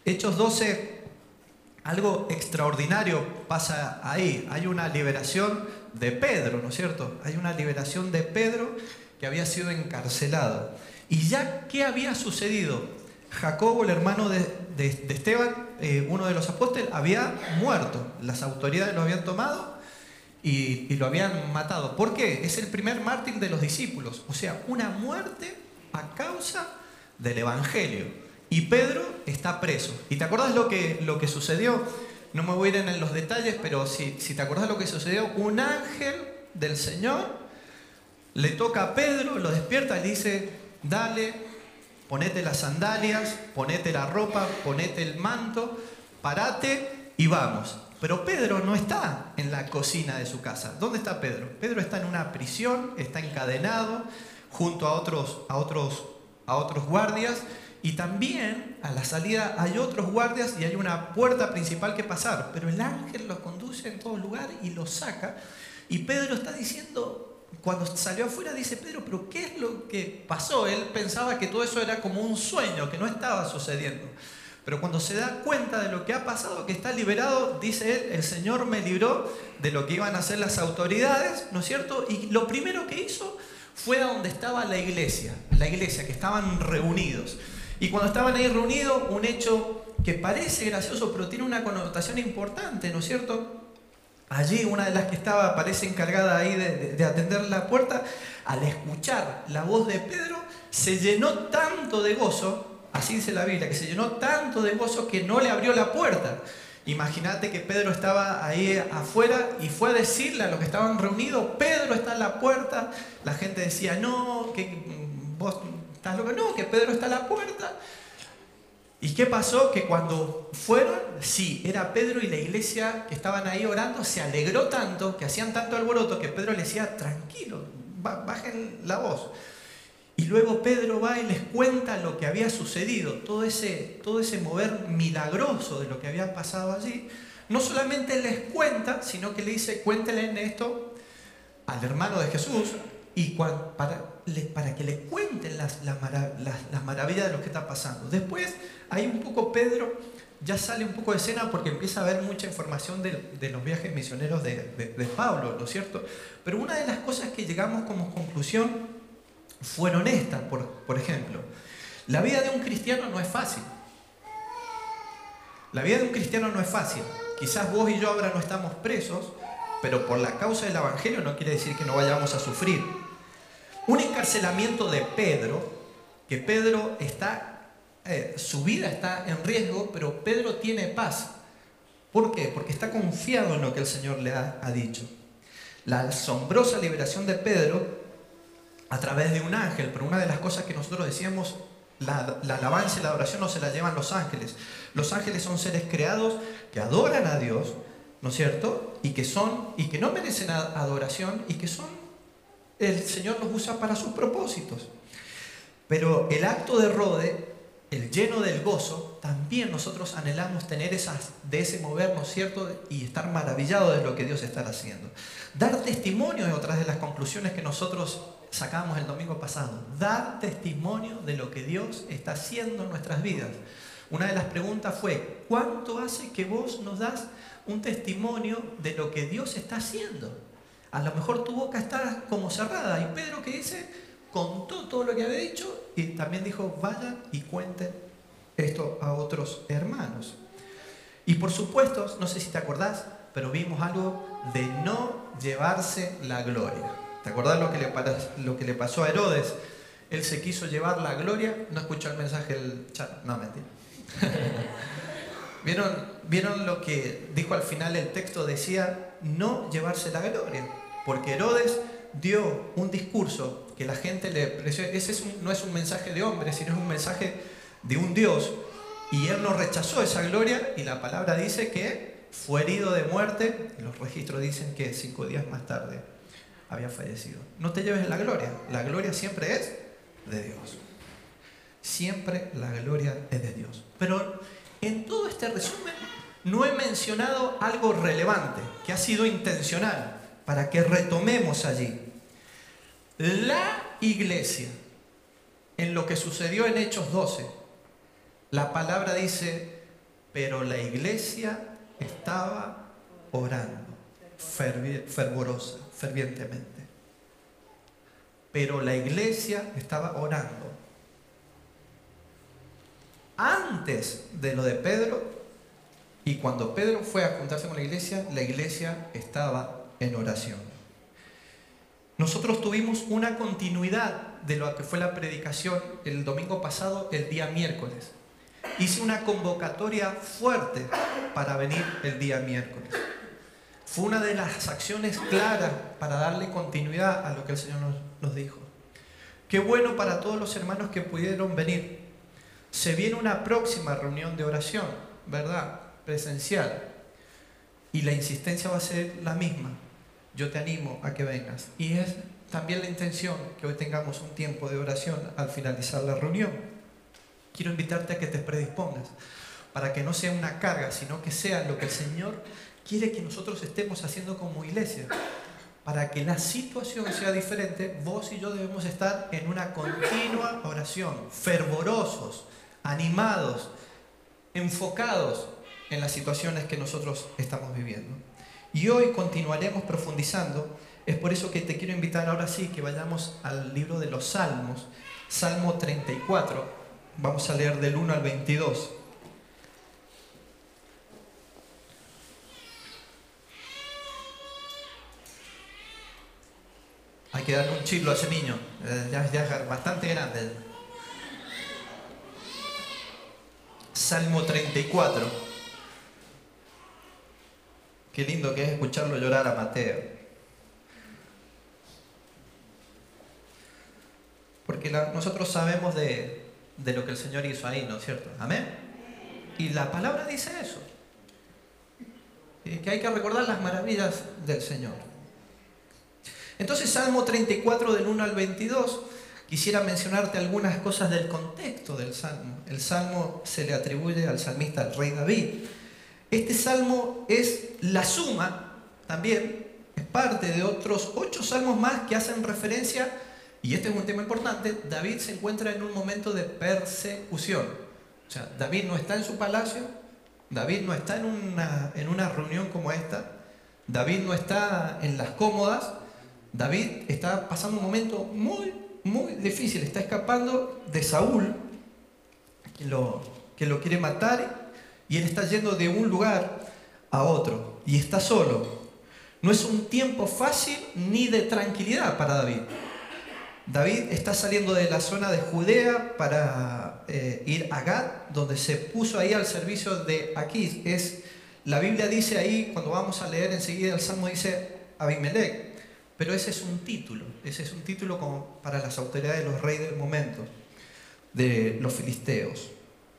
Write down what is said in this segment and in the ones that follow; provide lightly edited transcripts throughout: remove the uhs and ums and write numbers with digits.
Hechos 12, algo extraordinario pasa ahí. Hay una liberación de Pedro, ¿no es cierto? Hay una liberación de Pedro que había sido encarcelado. ¿Y ya qué había sucedido? Jacobo, el hermano de Esteban, uno de los apóstoles, había muerto. Las autoridades lo habían tomado y lo habían matado. ¿Por qué? Es el primer mártir de los discípulos. O sea, una muerte a causa del Evangelio. Y Pedro está preso. ¿Y te acordás lo que sucedió? No me voy a ir en los detalles, pero si te acordás lo que sucedió, un ángel del Señor le toca a Pedro, lo despierta y le dice: dale, ponete las sandalias, ponete la ropa, ponete el manto, parate y vamos. Pero Pedro no está en la cocina de su casa. ¿Dónde está Pedro? Pedro está en una prisión, está encadenado junto a otros guardias, y también a la salida hay otros guardias y hay una puerta principal que pasar, pero el ángel los conduce en todo lugar y los saca. Y Pedro está diciendo, cuando salió afuera, dice: Pedro, ¿pero qué es lo que pasó? Él pensaba que todo eso era como un sueño, que no estaba sucediendo. Pero cuando se da cuenta de lo que ha pasado, que está liberado, dice él: el Señor me libró de lo que iban a hacer las autoridades, ¿no es cierto? Y lo primero que hizo fue a donde estaba la iglesia, que estaban reunidos. Y cuando estaban ahí reunidos, un hecho que parece gracioso, pero tiene una connotación importante, ¿no es cierto? Allí una de las que estaba, parece encargada ahí de atender la puerta, al escuchar la voz de Pedro, se llenó tanto de gozo, así dice la Biblia, que se llenó tanto de gozo que no le abrió la puerta. Imagínate que Pedro estaba ahí afuera y fue a decirle a los que estaban reunidos: Pedro está en la puerta. La gente decía: no, que vos estás loco. No, que Pedro está en la puerta. ¿Y qué pasó? Que cuando fueron, sí, era Pedro, y la iglesia que estaban ahí orando se alegró tanto, que hacían tanto alboroto, que Pedro les decía: tranquilo, bajen la voz. Y luego Pedro va y les cuenta lo que había sucedido, todo ese mover milagroso de lo que había pasado allí. No solamente les cuenta, sino que le dice: cuéntenle esto al hermano de Jesús, y para que le cuenten las maravillas de lo que está pasando. Después, ahí un poco Pedro ya sale un poco de escena, porque empieza a haber mucha información de los viajes misioneros de Pablo, ¿no es cierto? Pero una de las cosas que llegamos como conclusión fueron estas. Por ejemplo, la vida de un cristiano no es fácil. La vida de un cristiano no es fácil. Quizás vos y yo ahora no estamos presos, pero por la causa del Evangelio no quiere decir que no vayamos a sufrir. Un encarcelamiento de Pedro, que Pedro está, su vida está en riesgo, pero Pedro tiene paz. ¿Por qué? Porque está confiado en lo que el Señor le ha dicho. La asombrosa liberación de Pedro a través de un ángel, pero una de las cosas que nosotros decíamos, la alabanza y la adoración no se la llevan los ángeles. Los ángeles son seres creados que adoran a Dios, ¿no es cierto? Y que no merecen adoración, y que el Señor los usa para sus propósitos. Pero el acto de Rode, el lleno del gozo, también nosotros anhelamos tener de ese mover, ¿no es cierto? Y estar maravillados de lo que Dios está haciendo. Dar testimonio de otras de las conclusiones que nosotros sacamos el domingo pasado. Dar testimonio de lo que Dios está haciendo en nuestras vidas. Una de las preguntas fue: ¿cuánto hace que vos nos das un testimonio de lo que Dios está haciendo? A lo mejor tu boca está como cerrada. Y Pedro, ¿qué dice? Contó todo lo que había dicho, y también dijo: vayan y cuenten esto a otros hermanos. Y por supuesto, no sé si te acordás, pero vimos algo de no llevarse la gloria. ¿Te acordás lo que le pasó a Herodes? Él se quiso llevar la gloria. No escuchó el mensaje del chat. No, mentira. ¿Vieron lo que dijo al final el texto? Decía: no llevarse la gloria. Porque Herodes dio un discurso que la gente le pareció. No es un mensaje de hombre, sino es un mensaje de un Dios. Y él no rechazó esa gloria, y la palabra dice que fue herido de muerte. Los registros dicen que 5 días más tarde había fallecido. No te lleves la gloria. La gloria siempre es de Dios. Siempre la gloria es de Dios. Pero en todo este resumen no he mencionado algo relevante, que ha sido intencional, para que retomemos allí. La iglesia, en lo que sucedió en Hechos 12, la palabra dice: pero la iglesia estaba orando fervientemente. Pero la iglesia estaba orando. Antes de lo de Pedro, y cuando Pedro fue a juntarse con la iglesia estaba en oración. Nosotros tuvimos una continuidad de lo que fue la predicación el domingo pasado, el día miércoles. Hice una convocatoria fuerte para venir el día miércoles. Fue una de las acciones claras para darle continuidad a lo que el Señor nos dijo. Qué bueno para todos los hermanos que pudieron venir. Se viene una próxima reunión de oración, ¿verdad? Presencial. Y la insistencia va a ser la misma. Yo te animo a que vengas. Y es también la intención que hoy tengamos un tiempo de oración al finalizar la reunión. Quiero invitarte a que te predispongas para que no sea una carga, sino que sea lo que el Señor quiere que nosotros estemos haciendo como iglesia. Para que la situación sea diferente, vos y yo debemos estar en una continua oración, fervorosos, animados, enfocados en las situaciones que nosotros estamos viviendo. Y hoy continuaremos profundizando. Es por eso que te quiero invitar ahora sí que vayamos al libro de los Salmos, Salmo 34. Vamos a leer del 1 al 22. Hay que darle un chilo a ese niño, ya es bastante grande. Salmo 34. Qué lindo que es escucharlo llorar a Mateo. Porque nosotros sabemos de lo que el Señor hizo ahí, ¿no es cierto? Amén. Y la palabra dice eso. Que hay que recordar las maravillas del Señor. Entonces, Salmo 34 del 1 al 22, quisiera mencionarte algunas cosas del contexto del Salmo. El Salmo se le atribuye al salmista, al rey David. Este Salmo es la suma, también, es parte de otros 8 salmos más que hacen referencia, y este es un tema importante. David se encuentra en un momento de persecución. O sea, David no está en su palacio, David no está en una reunión como esta, David no está en las cómodas, David está pasando un momento muy, muy difícil. Está escapando de Saúl, que lo quiere matar, y él está yendo de un lugar a otro, y está solo. No es un tiempo fácil ni de tranquilidad para David. David está saliendo de la zona de Judea para ir a Gat, donde se puso ahí al servicio de Aquís. La Biblia dice ahí, cuando vamos a leer enseguida el Salmo, dice Abimelech. Pero ese es un título como para las autoridades de los reyes del momento, de los filisteos.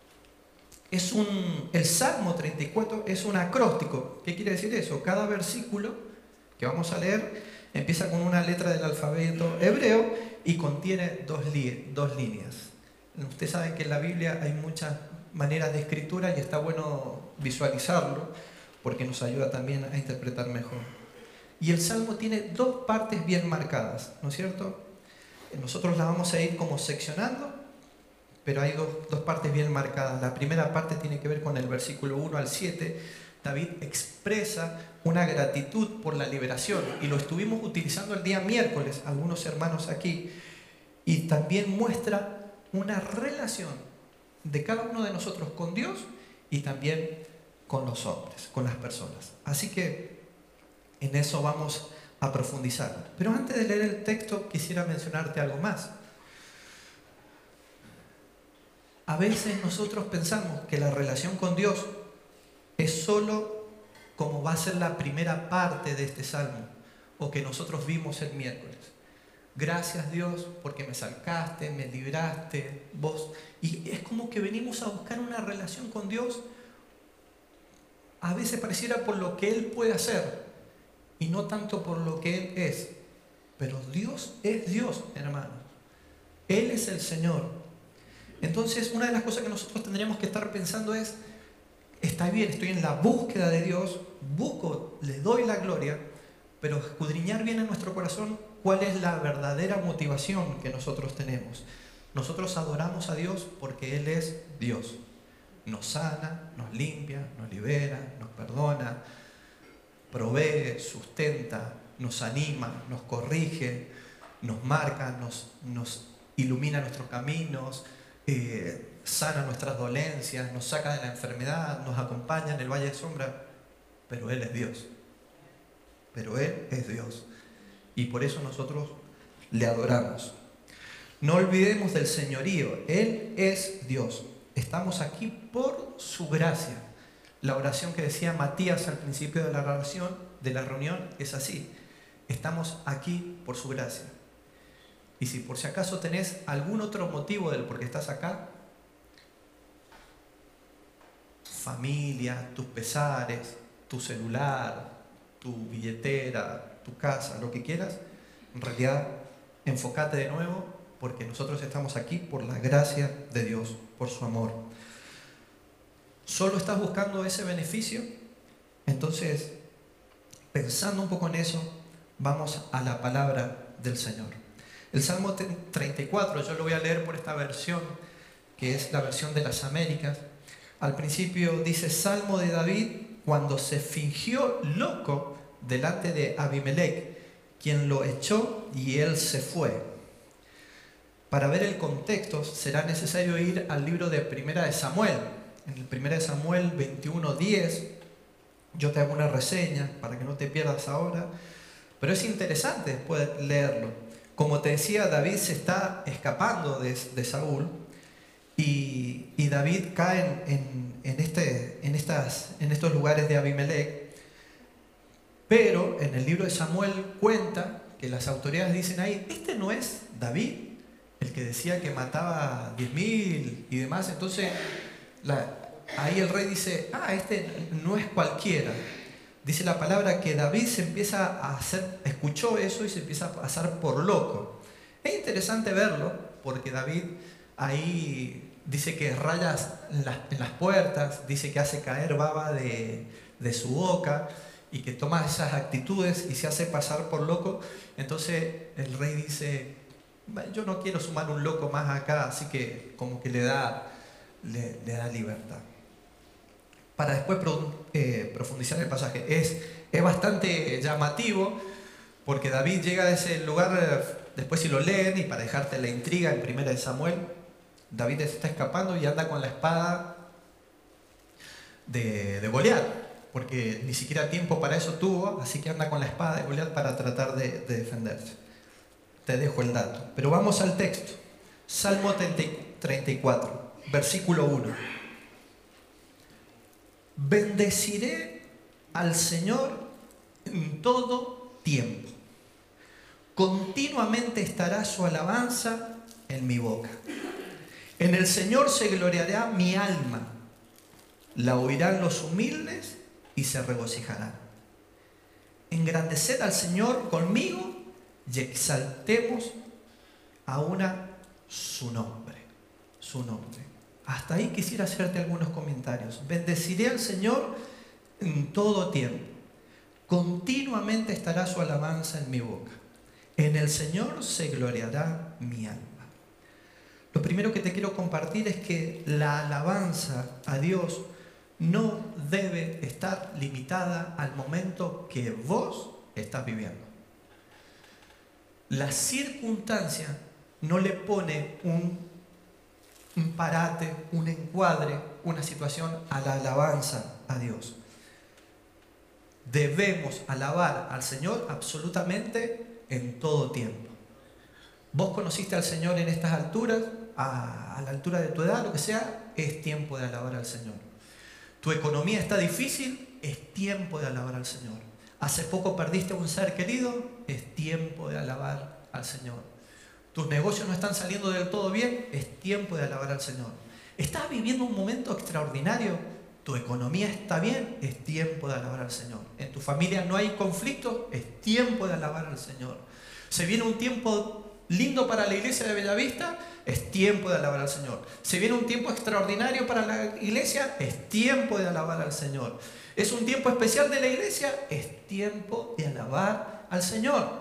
El Salmo 34 es un acróstico. ¿Qué quiere decir eso? Cada versículo que vamos a leer empieza con una letra del alfabeto hebreo y contiene dos líneas. Ustedes saben que en la Biblia hay muchas maneras de escritura y está bueno visualizarlo porque nos ayuda también a interpretar mejor. Y el Salmo tiene 2 partes bien marcadas, ¿no es cierto? Nosotros las vamos a ir como seccionando, pero hay dos partes bien marcadas. La primera parte tiene que ver con el versículo 1 al 7. David expresa una gratitud por la liberación, y lo estuvimos utilizando el día miércoles, algunos hermanos aquí, y también muestra una relación de cada uno de nosotros con Dios y también con los hombres, con las personas. Así que en eso vamos a profundizar. Pero antes de leer el texto quisiera mencionarte algo más. A veces nosotros pensamos que la relación con Dios es solo como va a ser la primera parte de este salmo, o que nosotros vimos el miércoles. Gracias Dios porque me sacaste, me libraste, vos. Y es como que venimos a buscar una relación con Dios, a veces pareciera por lo que Él puede hacer y no tanto por lo que Él es. Pero Dios es Dios, hermanos. Él es el Señor. Entonces, una de las cosas que nosotros tendríamos que estar pensando es: está bien, estoy en la búsqueda de Dios, le doy la gloria, pero escudriñar bien en nuestro corazón cuál es la verdadera motivación que nosotros tenemos. Nosotros adoramos a Dios porque Él es Dios. nos sana, nos limpia, nos libera, nos perdona, provee, sustenta, nos anima, nos corrige, nos marca, nos ilumina nuestros caminos, sana nuestras dolencias, nos saca de la enfermedad, nos acompaña en el valle de sombra, pero Él es Dios. Pero Él es Dios. Y por eso nosotros le adoramos. No olvidemos del señorío. Él es Dios. Estamos aquí por su gracia. La oración que decía Matías al principio de la reunión es así. Estamos aquí por su gracia. Y si por si acaso tenés algún otro motivo del por qué estás acá, familia, tus pesares, tu celular, tu billetera, tu casa, lo que quieras, en realidad enfócate de nuevo, porque nosotros estamos aquí por la gracia de Dios, por su amor. ¿Solo estás buscando ese beneficio? Entonces, pensando un poco en eso, vamos a la palabra del Señor. El Salmo 34, yo lo voy a leer por esta versión, que es la versión de las Américas. Al principio dice: Salmo de David cuando se fingió loco delante de Abimelech, quien lo echó y él se fue. Para ver el contexto será necesario ir al libro de Primera de Samuel. En el Primera de Samuel 21:10, yo te hago una reseña para que no te pierdas ahora, pero es interesante después leerlo. Como te decía, David se está escapando de Saúl y David cae en estos lugares de Abimelech, pero en el libro de Samuel cuenta que las autoridades dicen ahí: este no es David, el que decía que mataba 10.000 y demás. Entonces ahí el rey dice: este no es cualquiera. Dice la palabra que David se empieza a escuchó eso y se empieza a pasar por loco. Es interesante verlo, porque David ahí dice que raya en las puertas, dice que hace caer baba de su boca y que toma esas actitudes y se hace pasar por loco. Entonces el rey dice: yo no quiero sumar un loco más acá, así que como que le da libertad. Para después profundizar el pasaje. Es bastante llamativo, porque David llega a ese lugar, después si lo leen, y para dejarte la intriga, en Primera de Samuel, David está escapando y anda con la espada de Goliat, porque ni siquiera tiempo para eso tuvo, así que anda con la espada de Goliat para tratar de defenderse. Te dejo el dato. Pero vamos al texto. Salmo 34, versículo 1. Bendeciré al Señor en todo tiempo. Continuamente estará su alabanza en mi boca. En el Señor se gloriará mi alma. La oirán los humildes y se regocijarán. Engrandeced al Señor conmigo y exaltemos aún su nombre. Su nombre. Hasta ahí quisiera hacerte algunos comentarios. Bendeciré al Señor en todo tiempo. Continuamente estará su alabanza en mi boca. En el Señor se gloriará mi alma. Lo primero que te quiero compartir es que la alabanza a Dios no debe estar limitada al momento que vos estás viviendo. La circunstancia no le pone un parate, un encuadre, una situación a la alabanza a Dios. Debemos alabar al Señor absolutamente en todo tiempo. Vos conociste al Señor en estas alturas, a la altura de tu edad, lo que sea, es tiempo de alabar al Señor. Tu economía está difícil, es tiempo de alabar al Señor. Hace poco perdiste a un ser querido, es tiempo de alabar al Señor. Tus negocios no están saliendo del todo bien, es tiempo de alabar al Señor. ¿Estás viviendo un momento extraordinario? ¿Tu economía está bien? Es tiempo de alabar al Señor. ¿En tu familia no hay conflicto? Es tiempo de alabar al Señor. ¿Se viene un tiempo lindo para la iglesia de Bellavista? Es tiempo de alabar al Señor. ¿Se viene un tiempo extraordinario para la iglesia? Es tiempo de alabar al Señor. ¿Es un tiempo especial de la iglesia? Es tiempo de alabar al Señor.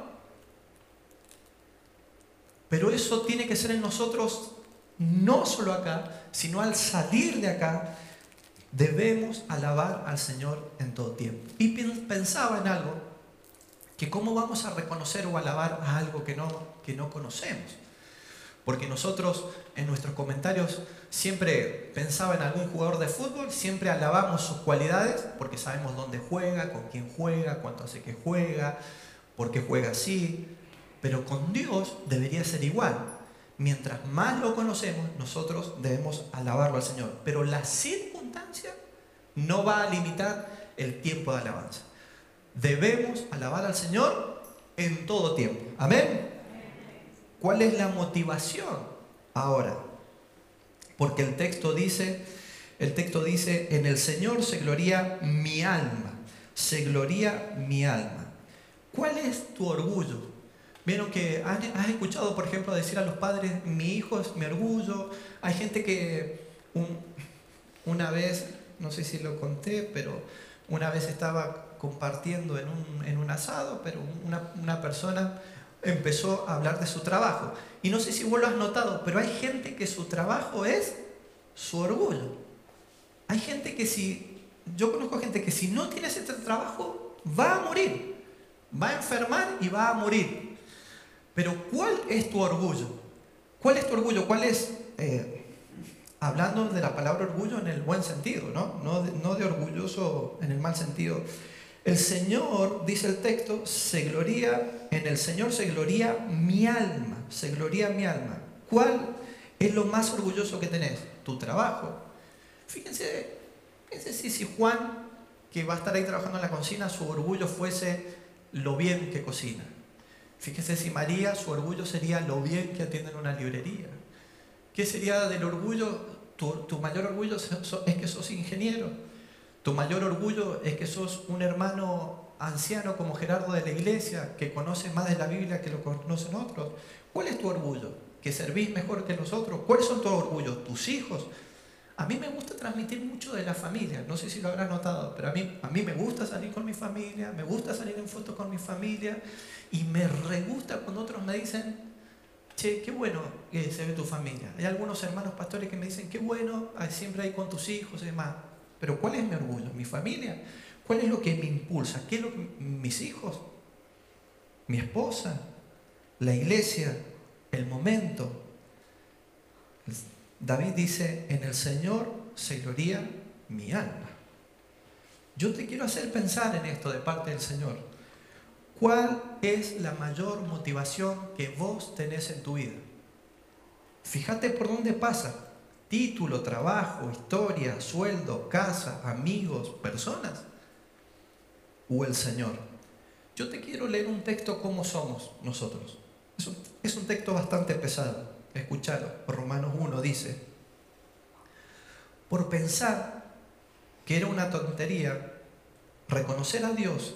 Pero eso tiene que ser en nosotros, no solo acá, sino al salir de acá, Debemos alabar al Señor en todo tiempo. Y pensaba en algo, que cómo vamos a reconocer o alabar a algo que no conocemos. Porque nosotros en nuestros comentarios siempre pensaba en algún jugador de fútbol, siempre alabamos sus cualidades porque sabemos dónde juega, con quién juega, cuánto hace que juega, por qué juega así. Pero con Dios debería ser igual. Mientras más lo conocemos, nosotros debemos alabarlo al Señor. Pero la circunstancia no va a limitar el tiempo de alabanza. Debemos alabar al Señor en todo tiempo. Amén. ¿Cuál es la motivación ahora? Porque el texto dice, en el Señor se gloría mi alma. Se gloría mi alma. ¿Cuál es tu orgullo? Vieron que has escuchado, por ejemplo, decir a los padres, mi hijo es mi orgullo. Hay gente que una vez, no sé si lo conté, pero una vez estaba compartiendo en un asado, pero una persona empezó a hablar de su trabajo. Y no sé si vos lo has notado, pero hay gente que su trabajo es su orgullo. Hay gente que yo conozco gente que si no tiene ese trabajo, va a morir. Va a enfermar y va a morir. Pero ¿cuál es tu orgullo? ¿Cuál es tu orgullo? ¿Cuál es, hablando de la palabra orgullo en el buen sentido, no de orgulloso en el mal sentido? El Señor, dice el texto, en el Señor se gloría mi alma, se gloría mi alma. ¿Cuál es lo más orgulloso que tenés? Tu trabajo. Fíjense si Juan, que va a estar ahí trabajando en la cocina, su orgullo fuese lo bien que cocina. Fíjese si María, su orgullo sería lo bien que atiende en una librería. ¿Qué sería del orgullo? Tu mayor orgullo es que sos ingeniero. Tu mayor orgullo es que sos un hermano anciano como Gerardo de la iglesia, que conoce más de la Biblia que lo conocen otros. ¿Cuál es tu orgullo? ¿Que servís mejor que nosotros? ¿Cuáles son tus orgullos? ¿Tus hijos? A mí me gusta transmitir mucho de la familia, no sé si lo habrás notado, pero a mí me gusta salir con mi familia, me gusta salir en fotos con mi familia y me re gusta cuando otros me dicen, che, qué bueno que se ve tu familia. Hay algunos hermanos pastores que me dicen, qué bueno, siempre ahí con tus hijos y demás. Pero ¿cuál es mi orgullo? ¿Mi familia? ¿Cuál es lo que me impulsa? ¿Qué es lo que mis hijos? ¿Mi esposa? ¿La iglesia? ¿El momento? David dice, en el Señor se gloría mi alma. Yo te quiero hacer pensar en esto de parte del Señor. ¿Cuál es la mayor motivación que vos tenés en tu vida? Fíjate por dónde pasa. Título, trabajo, historia, sueldo, casa, amigos, personas. ¿O el Señor? Yo te quiero leer un texto como somos nosotros. Es un texto bastante pesado. Escuchalo. Romanos 1 dice: por pensar que era una tontería reconocer a Dios,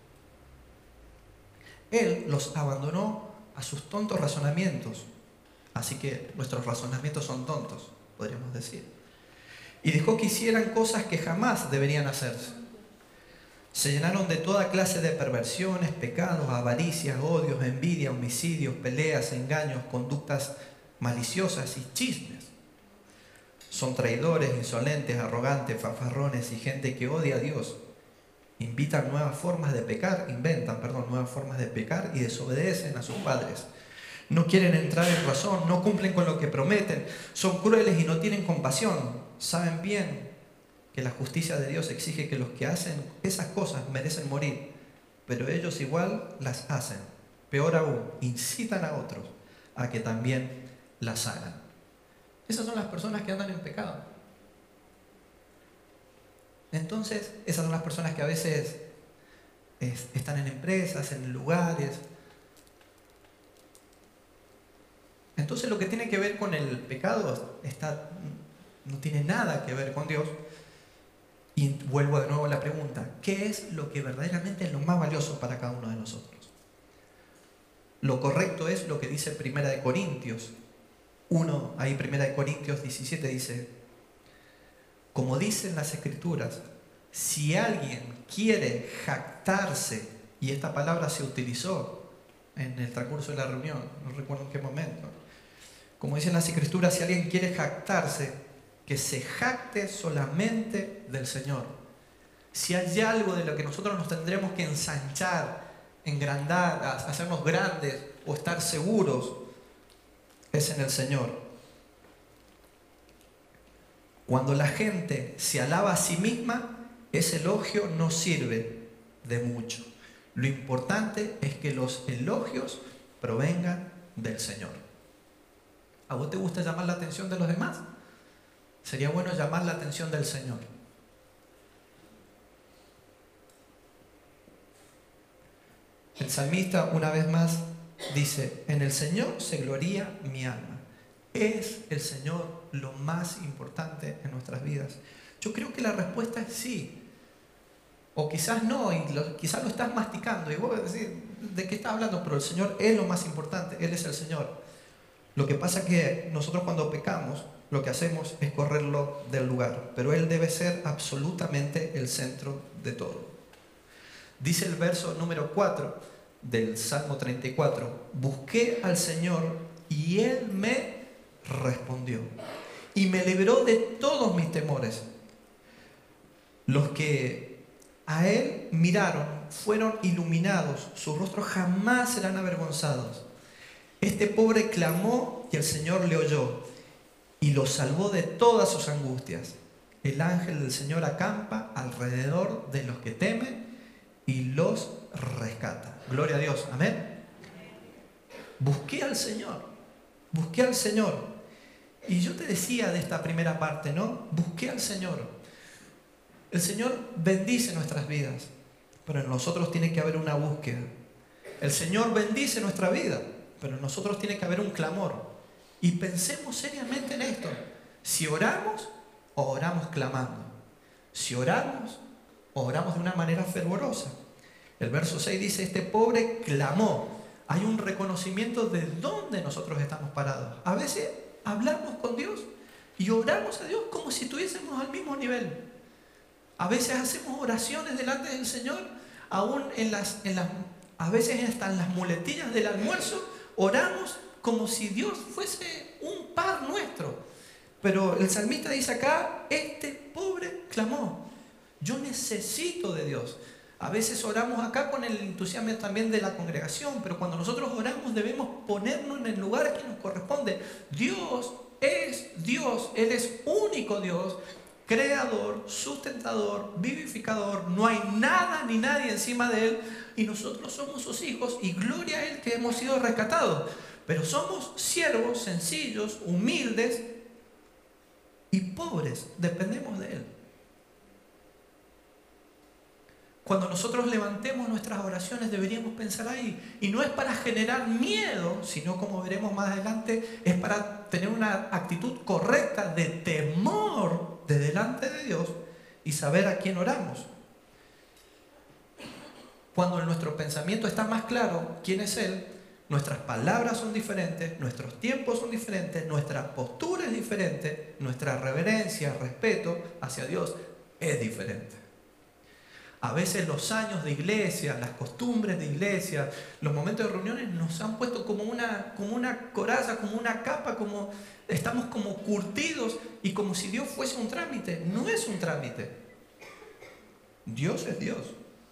Él los abandonó a sus tontos razonamientos. Así que nuestros razonamientos son tontos, podríamos decir. Y dejó que hicieran cosas que jamás deberían hacerse. Se llenaron de toda clase de perversiones, pecados, avaricias, odios, envidia, homicidios, peleas, engaños, conductas maliciosas y chismes. Son traidores, insolentes, arrogantes, fanfarrones y gente que odia a Dios. Inventan nuevas formas de pecar y desobedecen a sus padres. No quieren entrar en razón, no cumplen con lo que prometen, son crueles y no tienen compasión. Saben bien que la justicia de Dios exige que los que hacen esas cosas merecen morir, pero ellos igual las hacen. Peor aún, incitan a otros a que también las hagan. Esas son las personas que andan en pecado. Entonces, esas son las personas que a veces están en empresas, en lugares. Entonces, lo que tiene que ver con el pecado no tiene nada que ver con Dios. Y vuelvo de nuevo a la pregunta: ¿qué es lo que verdaderamente es lo más valioso para cada uno de nosotros? Lo correcto es lo que dice 1 Corintios 1, ahí 1 Corintios 17 dice: como dicen las Escrituras, si alguien quiere jactarse, y esta palabra se utilizó en el transcurso de la reunión, no recuerdo en qué momento, como dicen las Escrituras, si alguien quiere jactarse, que se jacte solamente del Señor. Si hay algo de lo que nosotros nos tendremos que ensanchar, engrandar, hacernos grandes o estar seguros, es en el Señor. Cuando la gente se alaba a sí misma, ese elogio no sirve de mucho. Lo importante es que los elogios provengan del Señor. ¿A vos te gusta llamar la atención de los demás? Sería bueno llamar la atención del Señor. El salmista, una vez más, dice: en el Señor se gloría mi alma. ¿Es el Señor lo más importante en nuestras vidas? Yo creo que la respuesta es sí. O quizás no, y quizás lo estás masticando y vos vas a decir: ¿de qué estás hablando? Pero el Señor es lo más importante, Él es el Señor. Lo que pasa es que nosotros cuando pecamos, lo que hacemos es correrlo del lugar, pero Él debe ser absolutamente el centro de todo. Dice el verso número 4 del Salmo 34: busqué al Señor y Él me respondió y me libró de todos mis temores. Los que a Él miraron fueron iluminados, sus rostros jamás serán avergonzados. Este pobre clamó y el Señor le oyó y lo salvó de todas sus angustias. El ángel del Señor acampa alrededor de los que temen y los rescata. Gloria a Dios, amén. Busqué al Señor, busqué al Señor. Y yo te decía de esta primera parte, ¿no? Busqué al Señor. El Señor bendice nuestras vidas, pero en nosotros tiene que haber una búsqueda. El Señor bendice nuestra vida, pero en nosotros tiene que haber un clamor. Y pensemos seriamente en esto. Si oramos, o oramos clamando. Si oramos, o oramos de una manera fervorosa. El verso 6 dice: este pobre clamó. Hay un reconocimiento de dónde nosotros estamos parados. A veces hablamos con Dios y oramos a Dios como si estuviésemos al mismo nivel. A veces hacemos oraciones delante del Señor, aún a veces hasta en las muletillas del almuerzo, oramos como si Dios fuese un par nuestro. Pero el salmista dice acá: este pobre clamó. Yo necesito de Dios. A veces oramos acá con el entusiasmo también de la congregación, pero cuando nosotros oramos debemos ponernos en el lugar que nos corresponde. Dios es Dios, Él es único Dios, creador, sustentador, vivificador. No hay nada ni nadie encima de Él y nosotros somos sus hijos y gloria a Él que hemos sido rescatados. Pero somos siervos sencillos, humildes y pobres, dependemos de Él. Cuando nosotros levantemos nuestras oraciones deberíamos pensar ahí. Y no es para generar miedo, sino, como veremos más adelante, es para tener una actitud correcta de temor de delante de Dios y saber a quién oramos. Cuando en nuestro pensamiento está más claro quién es Él, nuestras palabras son diferentes, nuestros tiempos son diferentes, nuestra postura es diferente, nuestra reverencia, respeto hacia Dios es diferente. A veces los años de iglesia, las costumbres de iglesia, los momentos de reuniones nos han puesto como una coraza, como una capa, como estamos como curtidos y como si Dios fuese un trámite. No es un trámite. Dios es Dios.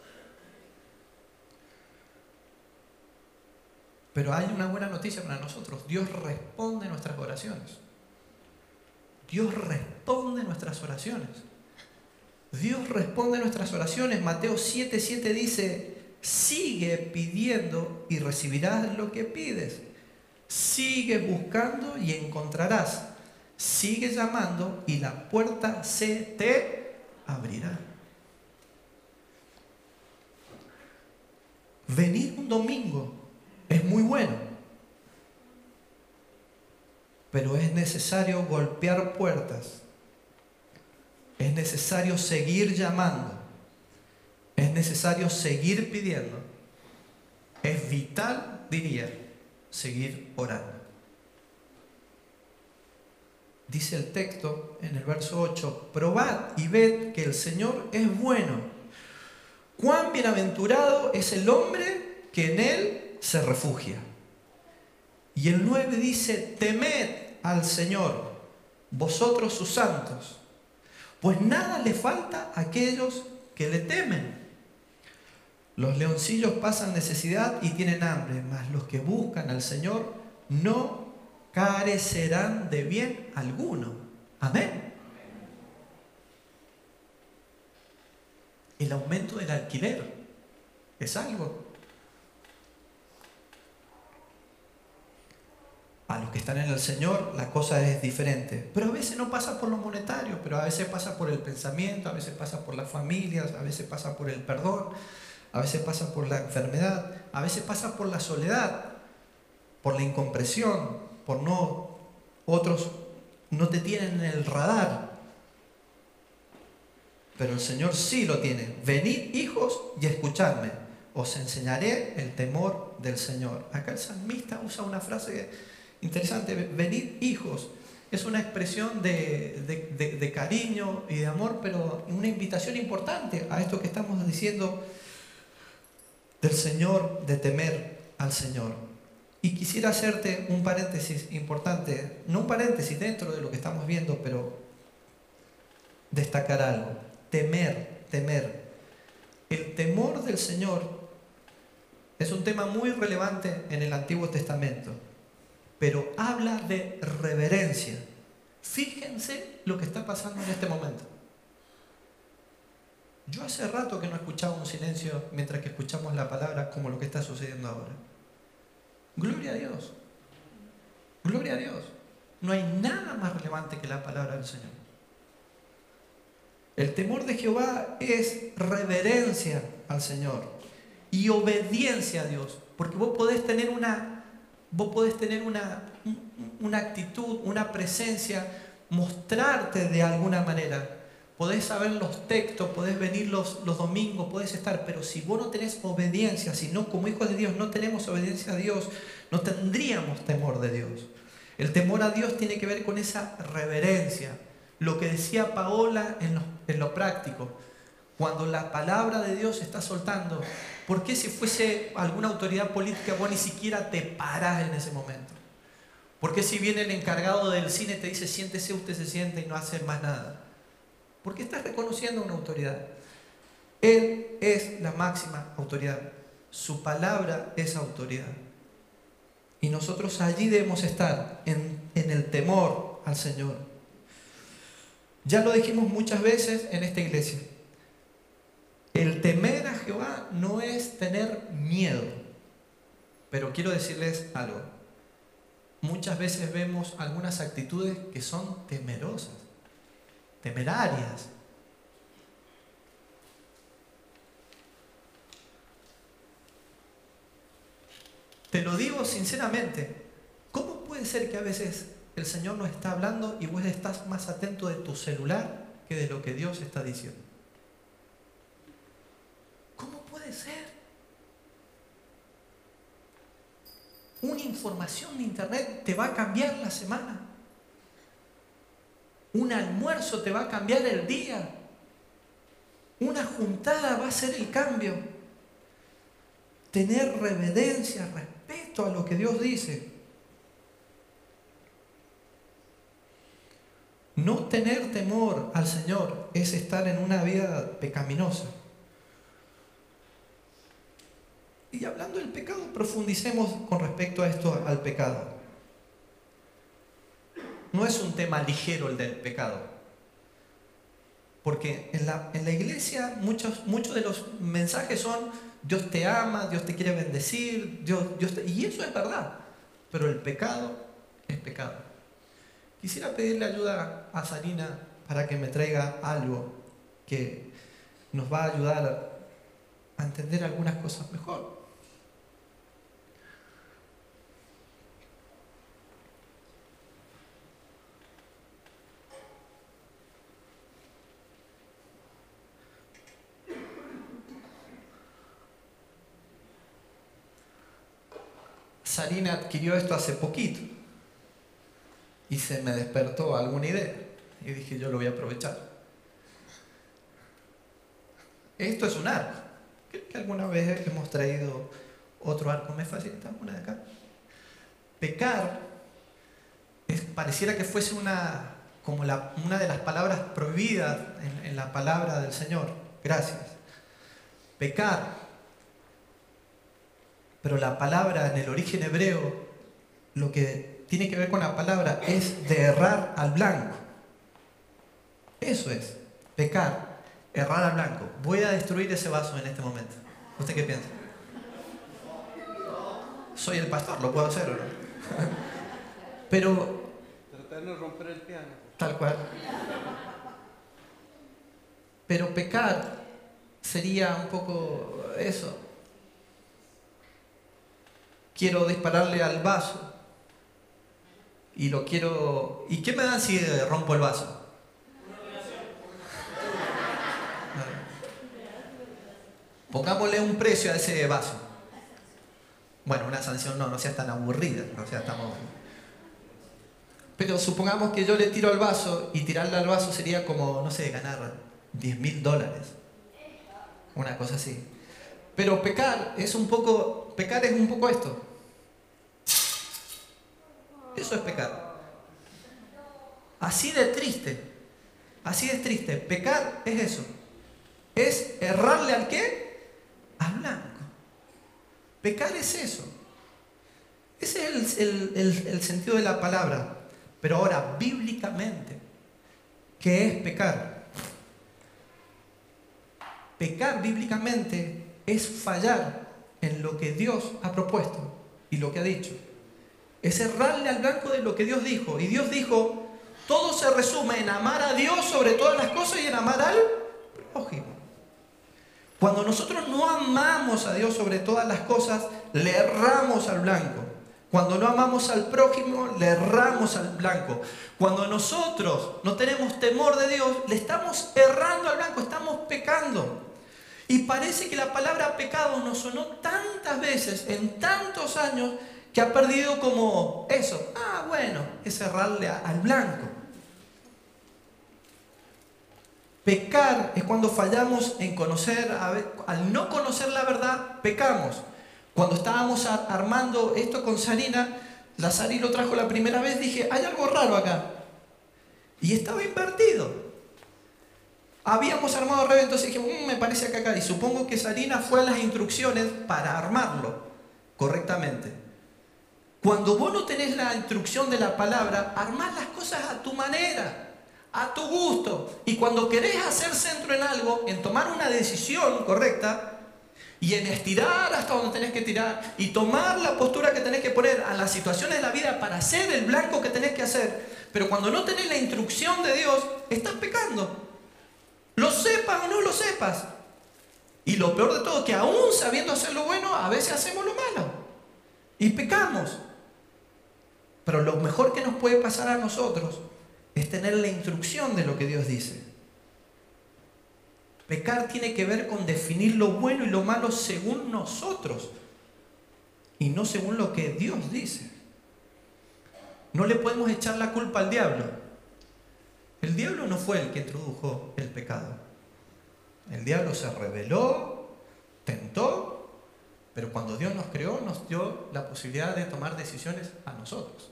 Pero hay una buena noticia para nosotros. Dios responde nuestras oraciones. Dios responde nuestras oraciones. Dios responde nuestras oraciones. Mateo 7:7 dice: sigue pidiendo y recibirás lo que pides. Sigue buscando y encontrarás. Sigue llamando y la puerta se te abrirá. Venir un domingo es muy bueno, pero es necesario golpear puertas. Es necesario seguir llamando. Es necesario seguir pidiendo. Es vital, diría, seguir orando. Dice el texto en el verso 8: probad y ved que el Señor es bueno. Cuán bienaventurado es el hombre que en Él se refugia. Y el 9 dice: temed al Señor, vosotros sus santos, pues nada le falta a aquellos que le temen. Los leoncillos pasan necesidad y tienen hambre, mas los que buscan al Señor no carecerán de bien alguno. Amén. El aumento del alquiler es algo. A los que están en el Señor la cosa es diferente. Pero a veces no pasa por lo monetario, pero a veces pasa por el pensamiento, a veces pasa por las familias, a veces pasa por el perdón, a veces pasa por la enfermedad, a veces pasa por la soledad, por la incomprensión, por no, otros no te tienen en el radar. Pero el Señor sí lo tiene. Venid, hijos, y escuchadme. Os enseñaré el temor del Señor. Acá el salmista usa una frase interesante. Venid, hijos. Es una expresión de cariño y de amor, pero una invitación importante a esto que estamos diciendo del Señor, de temer al Señor. Y quisiera hacerte un paréntesis importante. No un paréntesis dentro de lo que estamos viendo, pero destacar algo. Temer. El temor del Señor es un tema muy relevante en el Antiguo Testamento, pero habla de reverencia. Fíjense lo que está pasando en este momento. Yo hace rato que no escuchaba un silencio mientras que escuchamos la palabra como lo que está sucediendo ahora. Gloria a Dios. Gloria a Dios. No hay nada más relevante que la palabra del Señor. El temor de Jehová es reverencia al Señor y obediencia a Dios, porque vos podés tener una actitud, una presencia, mostrarte de alguna manera. Podés saber los textos, podés venir los domingos, podés estar, pero si vos no tenés obediencia, si no, como hijos de Dios no tenemos obediencia a Dios, no tendríamos temor de Dios. El temor a Dios tiene que ver con esa reverencia. Lo que decía Paola en lo práctico, cuando la palabra de Dios está soltando, ¿por qué si fuese alguna autoridad política vos ni siquiera te parás en ese momento? ¿Por qué si viene el encargado del cine te dice siéntese, usted se siente y no hace más nada? ¿Por qué estás reconociendo una autoridad? Él es la máxima autoridad. Su palabra es autoridad. Y nosotros allí debemos estar en el temor al Señor. Ya lo dijimos muchas veces en esta iglesia. El temer a Jehová no es tener miedo. Pero quiero decirles algo. Muchas veces vemos algunas actitudes que son temerosas, temerarias. Te lo digo sinceramente. ¿Cómo puede ser que a veces el Señor nos está hablando y vos estás más atento de tu celular que de lo que Dios está diciendo? ¿Cómo puede ser? Una información de internet te va a cambiar la semana. Un almuerzo te va a cambiar el día. Una juntada va a ser el cambio. Tener reverencia, respeto a lo que Dios dice. No tener temor al Señor es estar en una vida pecaminosa. Y hablando del pecado, profundicemos con respecto a esto, al pecado. No es un tema ligero el del pecado. Porque en la iglesia muchos de los mensajes son Dios te ama, Dios te quiere bendecir, y eso es verdad. Pero el pecado es pecado. Quisiera pedirle ayuda a Sarina para que me traiga algo que nos va a ayudar a entender algunas cosas mejor. Sarina adquirió esto hace poquito y se me despertó alguna idea y dije yo lo voy a aprovechar. Esto es un arco. Creo que alguna vez hemos traído otro arco. ¿Me facilita una de acá? Pecar pareciera que fuese una como una de las palabras prohibidas en la palabra del Señor. Gracias. Pecar. Pero la palabra en el origen hebreo, lo que tiene que ver con la palabra es de errar al blanco. Eso es, pecar, errar al blanco. Voy a destruir ese vaso en este momento. ¿Usted qué piensa? Soy el pastor, lo puedo hacer, ¿o no? Pero tratar de no romper el piano. Tal cual. Pero pecar sería un poco eso. Quiero dispararle al vaso y lo quiero... ¿Y qué me dan si rompo el vaso? Pongámosle un precio a ese vaso. Bueno, una sanción no seas tan aburrida, no seas tan aburrida. Pero supongamos que yo le tiro al vaso y tirarle al vaso sería como, no sé, ganar $10.000. Una cosa así. Pero pecar es un poco esto. Eso es pecar. Así de triste. Así de triste. Pecar es eso. Es errarle al qué? Al blanco. Pecar es eso. Ese es el sentido de la palabra. Pero ahora, bíblicamente, ¿qué es pecar? Pecar bíblicamente es fallar en lo que Dios ha propuesto y lo que ha dicho. Es errarle al blanco de lo que Dios dijo. Y Dios dijo, todo se resume en amar a Dios sobre todas las cosas y en amar al prójimo. Cuando nosotros no amamos a Dios sobre todas las cosas, le erramos al blanco. Cuando no amamos al prójimo, le erramos al blanco. Cuando nosotros no tenemos temor de Dios, le estamos errando al blanco, estamos pecando. Y parece que la palabra pecado nos sonó tantas veces, en tantos años, que ha perdido como eso. Ah, bueno, es errarle al blanco. Pecar es cuando fallamos en conocer, al no conocer la verdad, pecamos. Cuando estábamos armando esto con Sarina, la Sari lo trajo la primera vez, dije, hay algo raro acá. Y estaba invertido. Habíamos armado al revés, entonces dije, me parece que acá. Y supongo que Sarina fue a las instrucciones para armarlo correctamente. Cuando vos no tenés la instrucción de la palabra, armás las cosas a tu manera, a tu gusto. Y cuando querés hacer centro en algo, en tomar una decisión correcta, y en estirar hasta donde tenés que tirar, y tomar la postura que tenés que poner a las situaciones de la vida para hacer el blanco que tenés que hacer, pero cuando no tenés la instrucción de Dios, estás pecando. Lo sepas o no lo sepas. Y lo peor de todo, que aún sabiendo hacer lo bueno, a veces hacemos lo malo. Y pecamos. Pero lo mejor que nos puede pasar a nosotros es tener la instrucción de lo que Dios dice. Pecar tiene que ver con definir lo bueno y lo malo según nosotros y no según lo que Dios dice. No le podemos echar la culpa al diablo. El diablo no fue el que introdujo el pecado. El diablo se rebeló, tentó, pero cuando Dios nos creó, nos dio la posibilidad de tomar decisiones a nosotros.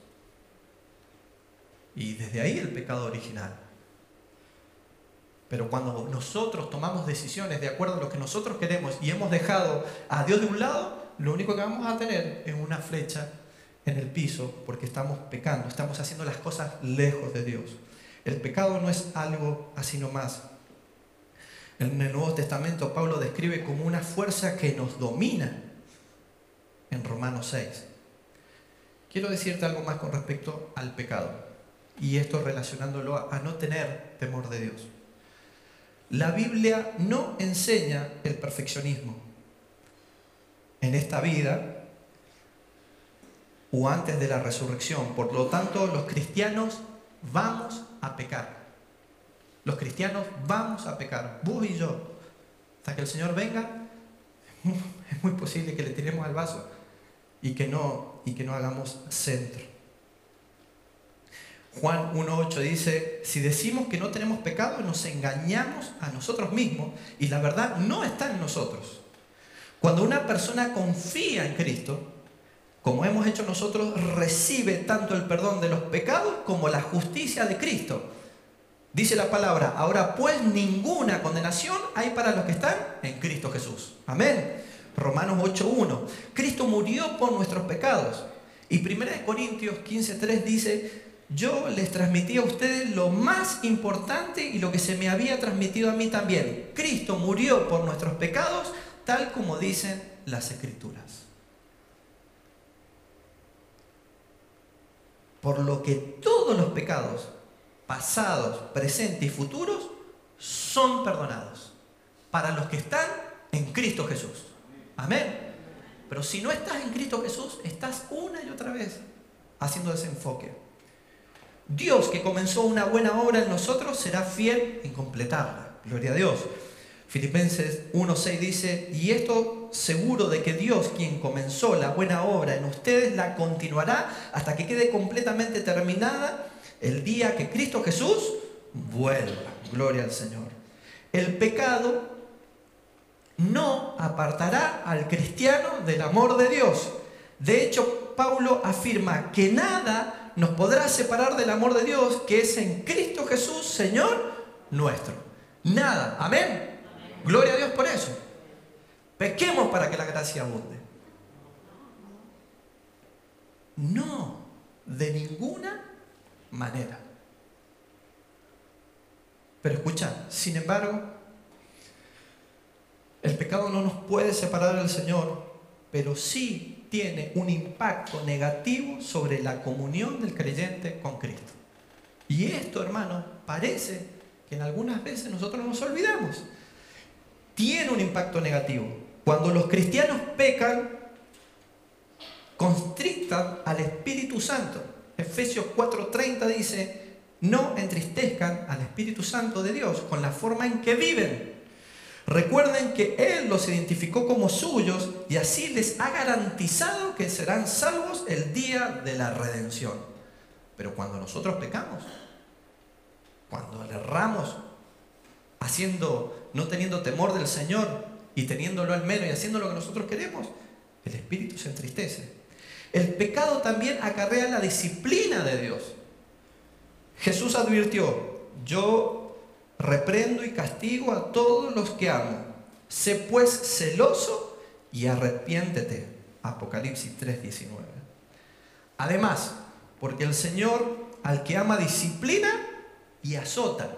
Y desde ahí el pecado original. Pero cuando nosotros tomamos decisiones de acuerdo a lo que nosotros queremos y hemos dejado a Dios de un lado, lo único que vamos a tener es una flecha en el piso porque estamos pecando, estamos haciendo las cosas lejos de Dios. El pecado no es algo así nomás. En el Nuevo Testamento Pablo describe como una fuerza que nos domina en Romanos 6. Quiero decirte algo más con respecto al pecado y esto relacionándolo a no tener temor de Dios. La Biblia no enseña el perfeccionismo en esta vida o antes de la resurrección. Por lo tanto, los cristianos vamos a pecar. Los cristianos vamos a pecar, vos y yo. Hasta que el Señor venga, es muy posible que le tiremos al vaso y que no hagamos centro. Juan 1.8 dice, si decimos que no tenemos pecado, nos engañamos a nosotros mismos y la verdad no está en nosotros. Cuando una persona confía en Cristo, como hemos hecho nosotros, recibe tanto el perdón de los pecados como la justicia de Cristo. Dice la palabra, ahora pues ninguna condenación hay para los que están en Cristo Jesús. Amén. Romanos 8:1. Cristo murió por nuestros pecados. Y 1 Corintios 15:3 dice, yo les transmití a ustedes lo más importante y lo que se me había transmitido a mí también. Cristo murió por nuestros pecados, tal como dicen las Escrituras. Por lo que todos los pecados, pasados, presentes y futuros, son perdonados para los que están en Cristo Jesús. Amén. Pero si no estás en Cristo Jesús, estás una y otra vez haciendo desenfoque. Dios, que comenzó una buena obra en nosotros, será fiel en completarla. Gloria a Dios. Filipenses 1:6 dice, y esto seguro de que Dios, quien comenzó la buena obra en ustedes, la continuará hasta que quede completamente terminada el día que Cristo Jesús vuelva. Gloria al Señor. El pecado no apartará al cristiano del amor de Dios. De hecho, Pablo afirma que nada nos podrá separar del amor de Dios que es en Cristo Jesús, Señor nuestro. Nada. Amén. Gloria a Dios por eso. Pequemos para que la gracia abunde. No, de ninguna manera. Pero escucha, sin embargo, el pecado no nos puede separar del Señor, pero sí tiene un impacto negativo sobre la comunión del creyente con Cristo. Y esto, hermano, parece que en algunas veces nosotros nos olvidamos. Tiene un impacto negativo. Cuando los cristianos pecan, constrictan al Espíritu Santo. Efesios 4:30 dice, no entristezcan al Espíritu Santo de Dios con la forma en que viven. Recuerden que Él los identificó como suyos y así les ha garantizado que serán salvos el día de la redención. Pero cuando nosotros pecamos, cuando le erramos, no teniendo temor del Señor y teniéndolo al menos y haciendo lo que nosotros queremos, el Espíritu se entristece. El pecado también acarrea la disciplina de Dios. Jesús advirtió, yo reprendo y castigo a todos los que amo. Sé pues celoso y arrepiéntete. Apocalipsis 3:19. Además, porque el Señor al que ama disciplina y azota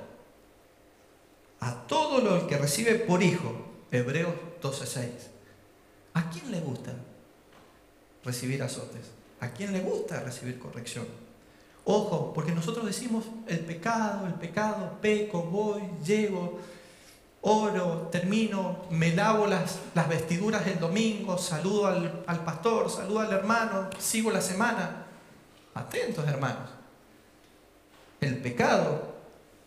a todo lo que recibe por hijo. Hebreos 12:6. ¿A quién le gusta recibir azotes? ¿A quién le gusta recibir corrección? Ojo, porque nosotros decimos el pecado, peco, voy, llego, oro, termino, me lavo las vestiduras el domingo, saludo al pastor, saludo al hermano, sigo la semana. Atentos, hermanos. El pecado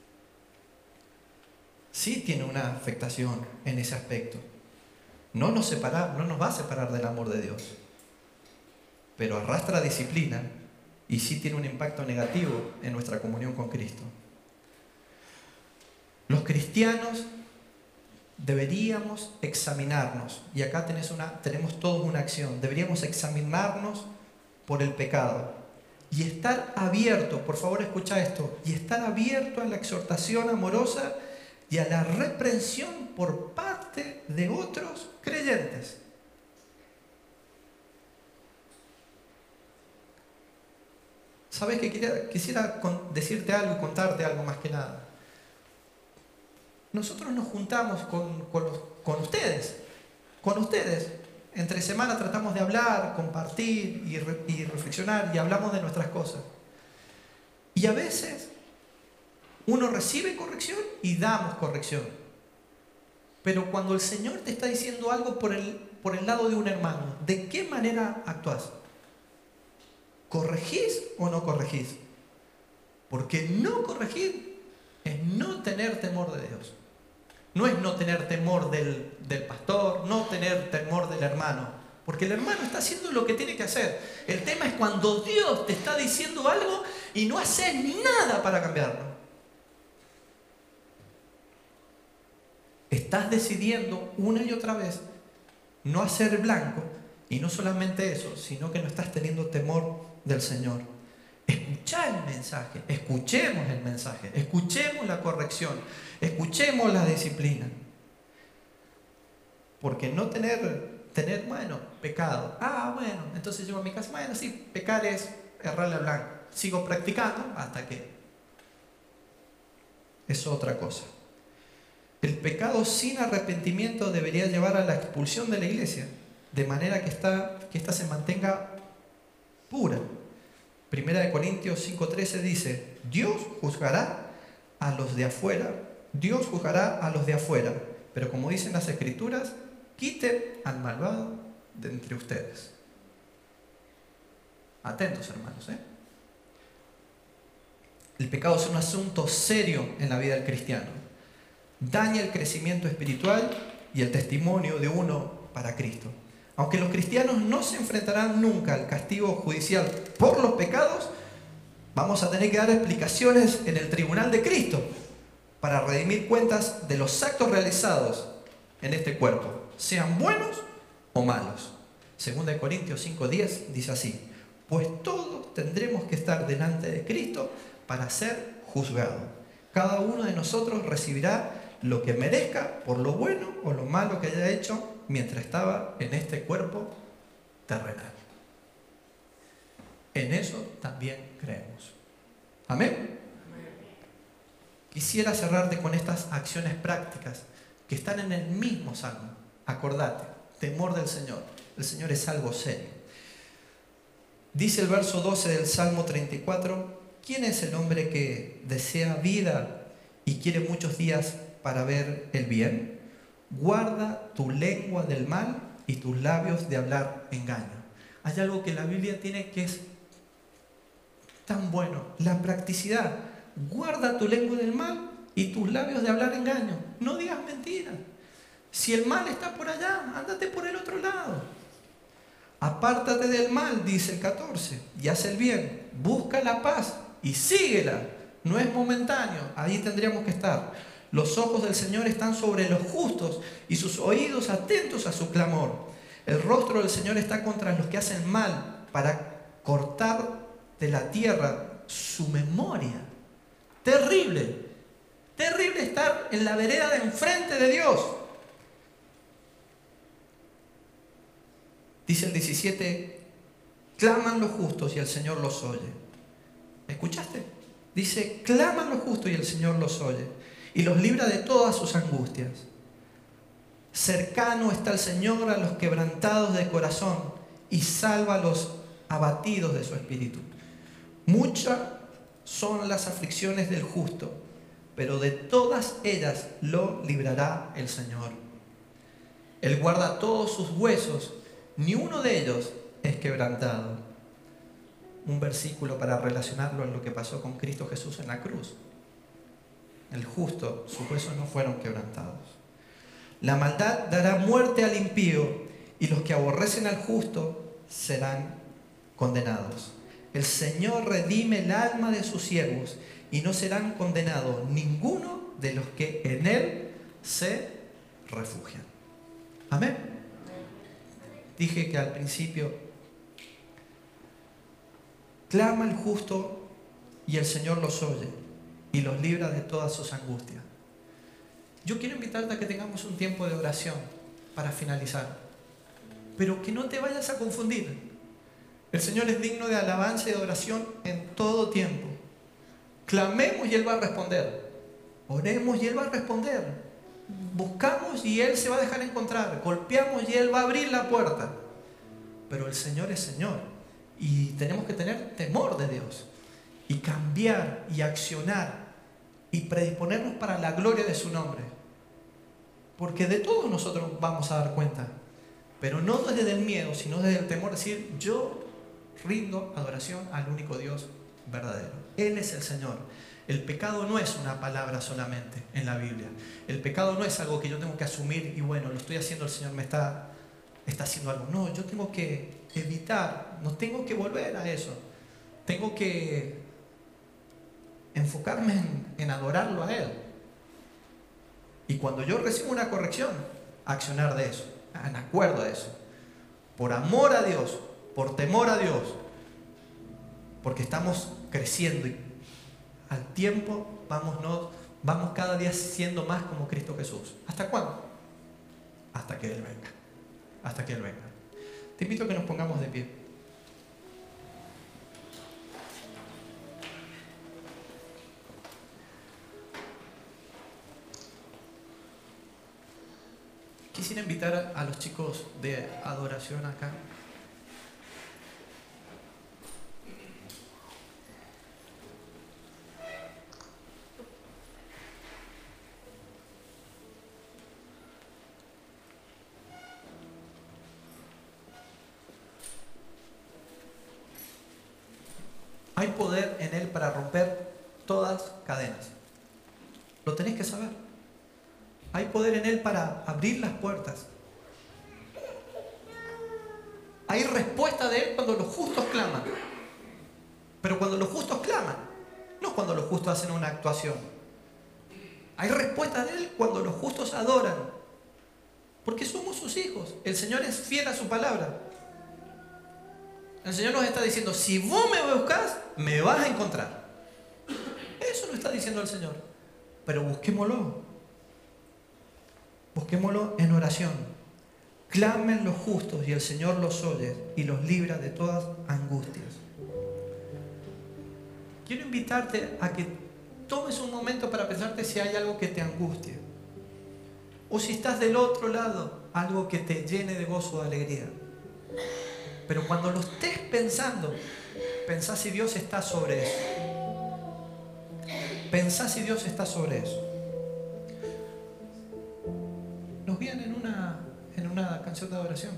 sí tiene una afectación en ese aspecto. No nos va a separar del amor de Dios, pero arrastra disciplina y sí tiene un impacto negativo en nuestra comunión con Cristo. Los cristianos deberíamos examinarnos, y acá tenemos todos una acción, deberíamos examinarnos por el pecado y estar abierto, por favor escucha esto, y estar abierto a la exhortación amorosa y a la reprensión por parte de otros creyentes. ¿Sabes qué? Quisiera decirte algo y contarte algo más que nada. Nosotros nos juntamos con ustedes. Entre semana tratamos de hablar, compartir y reflexionar y hablamos de nuestras cosas. Y a veces uno recibe corrección y damos corrección. Pero cuando el Señor te está diciendo algo por el lado de un hermano, ¿de qué manera actúas? ¿Corregís o no corregís? Porque no corregir es no tener temor de Dios. No es no tener temor del pastor, no tener temor del hermano. Porque el hermano está haciendo lo que tiene que hacer. El tema es cuando Dios te está diciendo algo y no haces nada para cambiarlo. Estás decidiendo una y otra vez no hacer blanco. Y no solamente eso, sino que no estás teniendo temor del Señor. Escuchá el mensaje, escuchemos el mensaje, escuchemos la corrección, escuchemos la disciplina. Porque no tener, bueno, pecado. Bueno, entonces llego a mi casa, bueno, sí, pecar es errarle a blanco. Sigo practicando hasta que es otra cosa. El pecado sin arrepentimiento debería llevar a la expulsión de la iglesia, de manera que esta se mantenga pura. Primera de Corintios 5:13 dice, Dios juzgará a los de afuera, pero como dicen las Escrituras, quiten al malvado de entre ustedes. Atentos, hermanos, El pecado es un asunto serio en la vida del cristiano. Daña el crecimiento espiritual y el testimonio de uno para Cristo. Aunque los cristianos no se enfrentarán nunca al castigo judicial por los pecados, vamos a tener que dar explicaciones en el tribunal de Cristo para redimir cuentas de los actos realizados en este cuerpo, sean buenos o malos. Segunda de Corintios 5:10 dice así, pues todos tendremos que estar delante de Cristo para ser juzgados. Cada uno de nosotros recibirá lo que merezca por lo bueno o lo malo que haya hecho mientras estaba en este cuerpo terrenal. En eso también creemos. ¿Amén? Quisiera cerrarte con estas acciones prácticas que están en el mismo salmo. Acordate, temor del Señor. El Señor es algo serio. Dice el verso 12 del Salmo 34, ¿quién es el hombre que desea vida y quiere muchos días para ver el bien? Guarda tu lengua del mal y tus labios de hablar engaño. Hay algo que la Biblia tiene que es tan bueno, la practicidad. Guarda tu lengua del mal y tus labios de hablar engaño. No digas mentiras. Si el mal está por allá, ándate por el otro lado. Apártate del mal, dice el 14, y haz el bien. Busca la paz y síguela. No es momentáneo, ahí tendríamos que estar. Los ojos del Señor están sobre los justos y sus oídos atentos a su clamor. El rostro del Señor está contra los que hacen mal, para cortar de la tierra su memoria. Terrible, terrible estar en la vereda de enfrente de Dios. Dice el 17, claman los justos y el Señor los oye. ¿Escuchaste? Dice, claman los justos y el Señor los oye y los libra de todas sus angustias. Cercano está el Señor a los quebrantados de corazón y salva a los abatidos de su espíritu. Muchas son las aflicciones del justo, pero de todas ellas lo librará el Señor. Él guarda todos sus huesos, ni uno de ellos es quebrantado. Un versículo para relacionarlo en lo que pasó con Cristo Jesús en la cruz. El justo, sus huesos no fueron quebrantados. La maldad dará muerte al impío y los que aborrecen al justo serán condenados. El Señor redime el alma de sus siervos y no serán condenados ninguno de los que en Él se refugian. Amén. Dije que al principio, clama el justo y el Señor los oye y los libra de todas sus angustias. Yo quiero invitarte a que tengamos un tiempo de oración para finalizar, pero que no te vayas a confundir. El Señor es digno de alabanza y de oración en todo tiempo. Clamemos y Él va a responder. Oremos y Él va a responder. Buscamos y Él se va a dejar encontrar. Golpeamos y Él va a abrir la puerta. Pero el Señor es Señor. Y tenemos que tener temor de Dios. Y cambiar y accionar. Y predisponernos para la gloria de su nombre. Porque de todos nosotros vamos a dar cuenta. Pero no desde el miedo, sino desde el temor. Decir, yo rindo adoración al único Dios verdadero. Él es el Señor. El pecado no es una palabra solamente en la Biblia. El pecado no es algo que yo tengo que asumir y bueno, lo estoy haciendo, el Señor me está haciendo algo. No, yo tengo que evitar, no tengo que volver a eso. Tengo que enfocarme en adorarlo a Él. Y cuando yo recibo una corrección, accionar de eso, en acuerdo a eso. Por amor a Dios, por temor a Dios, porque estamos creciendo y al tiempo vamos cada día siendo más como Cristo Jesús. ¿Hasta cuándo? Hasta que Él venga. Hasta que Él venga. Te invito a que nos pongamos de pie. Quisiera invitar a los chicos de adoración acá. Hay poder en Él para romper todas cadenas. Lo tenés que saber. Hay poder en Él para abrir las puertas. Hay respuesta de Él cuando los justos claman. Pero cuando los justos claman, no cuando los justos hacen una actuación. Hay respuesta de Él cuando los justos adoran. Porque somos sus hijos. El Señor es fiel a su palabra. El Señor nos está diciendo, si vos me buscás, me vas a encontrar. Eso nos está diciendo el Señor. Pero busquémoslo. Busquémoslo en oración. Clamen los justos y el Señor los oye y los libra de todas angustias. Quiero invitarte a que tomes un momento para pensarte si hay algo que te angustia. O si estás del otro lado, algo que te llene de gozo o de alegría. Pero cuando lo estés pensando, pensá si Dios está sobre eso. Pensá si Dios está sobre eso. Nos viene en una canción de adoración.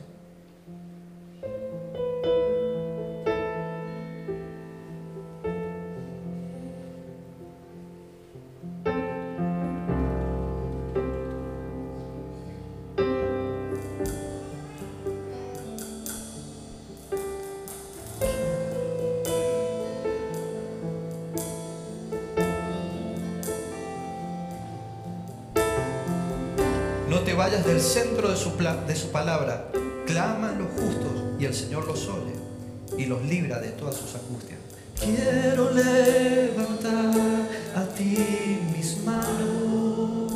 No te vayas del centro de su palabra. Claman los justos y el Señor los oye y los libra de todas sus angustias. Quiero levantar a ti mis manos.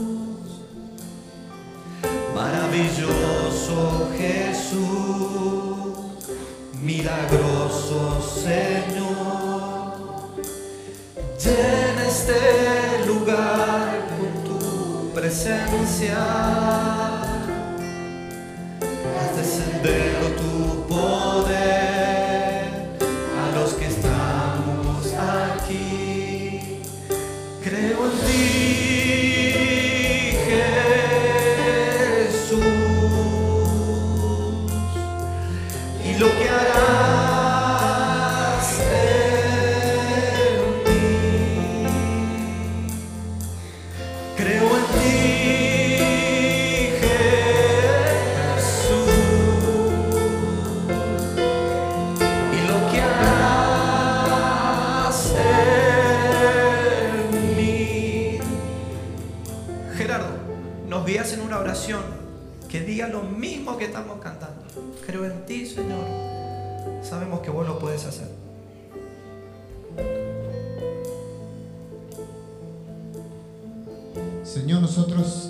Maravilloso Jesús, milagroso Señor, llena este lugar presencia, haz descender tu poder a los que estamos aquí. Creo en ti, Jesús, y lo que harás en mí. Creo en ti. Guías en una oración que diga lo mismo que estamos cantando. Creo en ti, Señor. Sabemos que vos lo puedes hacer. Señor, nosotros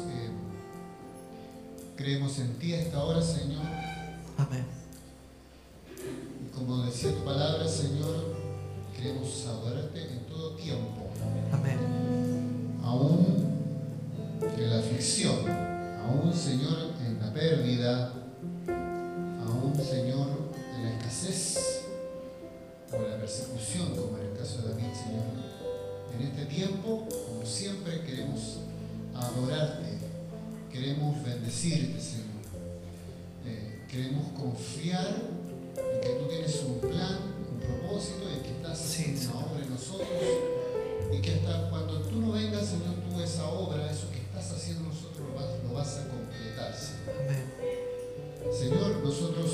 creemos en ti a esta hora, Señor. Amén. Y como decía tu palabra, Señor, queremos adorarte en todo tiempo. Amén. Aún en la aflicción, aún, Señor, en la pérdida, aún, Señor, en la escasez o en la persecución, como en el caso de David, Señor. En este tiempo, como siempre, queremos adorarte, queremos bendecirte, Señor. Queremos confiar en que tú tienes un plan, un propósito, y que estás haciendo una obra en nosotros, y que hasta cuando tú no vengas, Señor, tú esa obra, eso que estás haciendo nosotros lo vas a completar, Señor. Amén. Señor, nosotros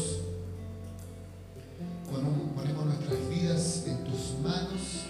ponemos nuestras vidas en tus manos.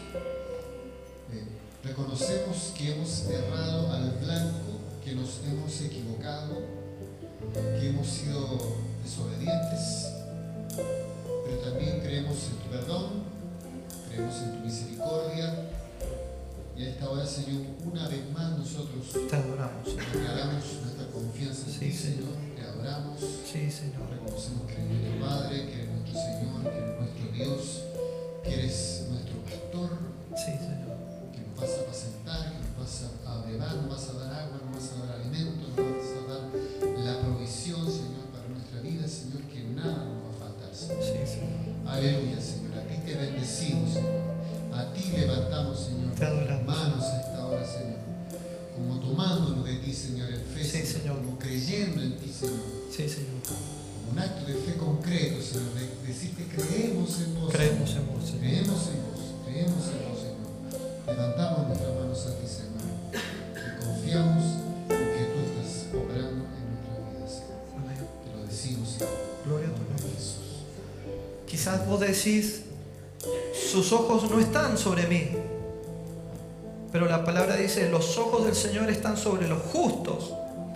Reconocemos que hemos errado al blanco, que nos hemos equivocado, que hemos sido desobedientes, pero también creemos en tu perdón, creemos en tu misericordia. Y a esta hora, Señor, una vez más nosotros Te adoramos, Señor. declaramos nuestra confianza en ti, Señor. Te adoramos. Sí, Señor. Reconocemos que eres nuestro Padre, que eres nuestro Señor, que eres nuestro Dios, que eres nuestro pastor, Sí, Señor. que nos vas a apacentar, que nos vas a brevar, nos vas a dar agua, nos vas a dar alimento, nos vas a dar la provisión, Señor, para nuestra vida, Señor, que nada nos va a faltar, Señor. Sí, Señor. Aleluya, Señor. A ti te bendecimos, Señor. A ti levantamos, Señor, Te adoramos. manos a esta hora, Señor. Como tomándonos de ti, Señor, en fe, Sí, Señor. como creyendo en ti, Señor. Sí, Señor. Como un acto de fe concreto, Señor. De decirte, creemos en vos. Creemos Señor. en vos, Señor. Creemos en vos. Creemos en vos, Señor. Levantamos nuestras manos a ti, Señor. Y confiamos en que tú estás obrando en nuestra vida, Señor. Amén. Te lo decimos, Señor. Gloria a tu En nombre de nombre. Jesús. Quizás vos decís, sus ojos no están sobre mí. Pero la palabra dice, los ojos del Señor están sobre los justos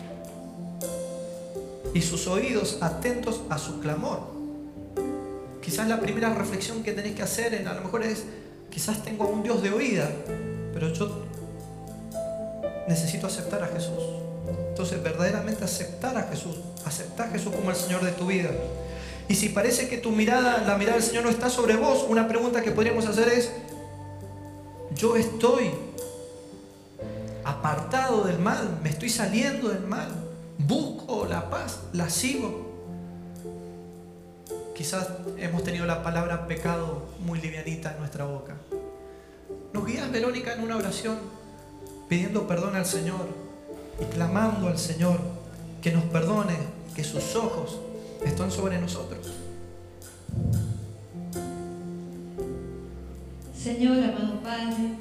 y sus oídos atentos a su clamor. Quizás la primera reflexión que tenés que hacer a lo mejor es, quizás tengo a un Dios de oída, pero yo necesito aceptar a Jesús. Entonces verdaderamente aceptar a Jesús, aceptar a Jesús como el Señor de tu vida. Y si parece que tu mirada, la mirada del Señor no está sobre vos, una pregunta que podríamos hacer es, yo estoy apartado del mal, me estoy saliendo del mal, busco la paz, la sigo. Quizás hemos tenido la palabra pecado muy livianita en nuestra boca. ¿Nos guías, Verónica, en una oración pidiendo perdón al Señor y clamando al Señor que nos perdone, que sus ojos están sobre nosotros? Señor, amado Padre,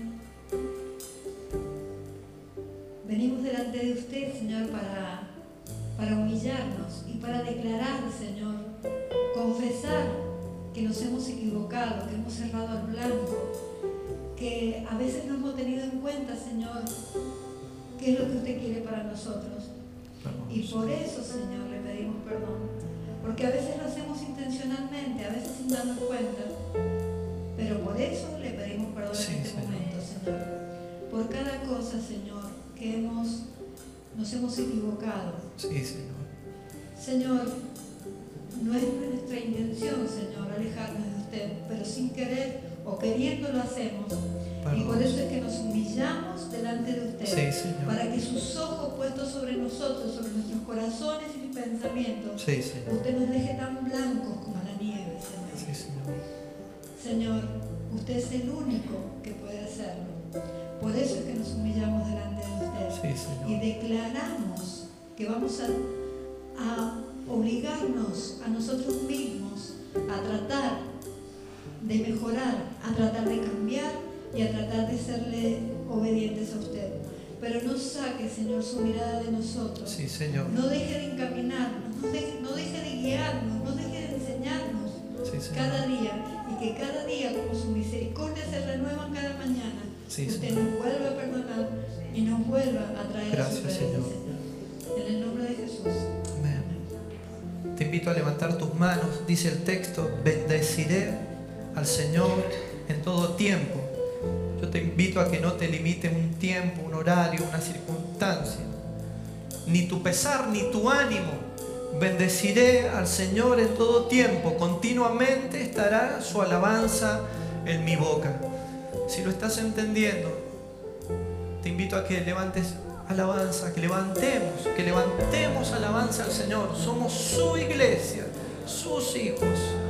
venimos delante de usted, Señor, para humillarnos y para declarar, Señor, confesar que nos hemos equivocado, que hemos cerrado al blanco, que a veces no hemos tenido en cuenta, Señor, qué es lo que usted quiere para nosotros. Y por eso, Señor, le pedimos perdón, porque a veces lo hacemos intencionalmente, a veces sin darnos cuenta, pero por eso le pedimos perdón en este momento, Señor, por cada cosa, Señor, que nos hemos equivocado. Sí, Señor. Señor, no es nuestra intención, Señor, alejarnos de usted, pero sin querer o queriendo lo hacemos. Perdón. Y por eso es que nos humillamos delante de usted, Sí, Señor. para que sus ojos puestos sobre nosotros, sobre nuestros corazones y pensamientos, Sí, Señor. usted nos deje tan blancos como la nieve, Señor. Sí, Señor. Señor, usted es el único que puede hacerlo. Por eso es que nos humillamos delante de usted. Sí, Señor. Y declaramos que vamos a obligarnos a nosotros mismos a tratar de mejorar, a tratar de cambiar y a tratar de serle obedientes a usted. Pero no saque, Señor, su mirada de nosotros. Sí, Señor. No deje de encaminarnos, no deje de guiarnos, no deje de enseñarnos Sí, Señor. cada día, y que cada día, como su misericordia se renuevan cada mañana, Sí, usted Señor. nos vuelva a perdonar y nos vuelva a traer a su Gracias, presencia, Señor. En el nombre de Jesús. Amén. Te invito a levantar tus manos. Dice el texto, bendeciré al Señor en todo tiempo. Yo te invito a que no te limite un tiempo, un horario, una circunstancia, ni tu pesar, ni tu ánimo. Bendeciré al Señor en todo tiempo. Continuamente estará su alabanza en mi boca. Si lo estás entendiendo, te invito a que levantes alabanza, que levantemos alabanza al Señor. Somos su iglesia, sus hijos,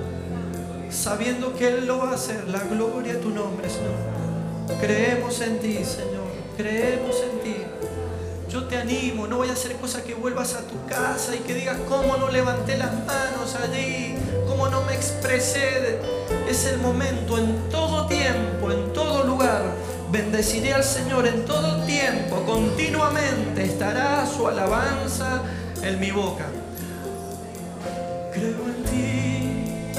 sabiendo que Él lo va a hacer. La gloria a tu nombre, Señor. Creemos en ti, Señor, creemos en ti. Yo te animo, no voy a hacer cosas que vuelvas a tu casa y que digas cómo no levanté las manos allí, cómo no me expresé. Es el momento, en todo tiempo, en todo lugar. Bendeciré al Señor en todo tiempo, continuamente estará su alabanza en mi boca. Creo en ti,